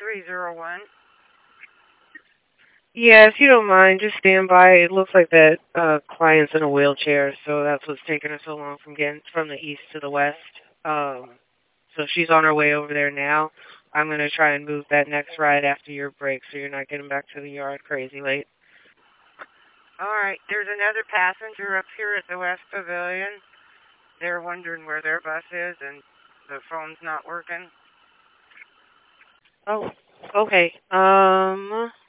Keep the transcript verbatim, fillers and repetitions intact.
three zero one. Yeah, if you don't mind, just stand by. It looks like that uh, client's in a wheelchair, so that's what's taking her so long from getting from the east to the west. Um, so she's on her way over there now. I'm going to try and move that next ride after your break so you're not getting back to the yard crazy late. All right, there's another passenger up here at the West Pavilion. They're wondering where their bus is, and the phone's not working. Oh, okay. Um...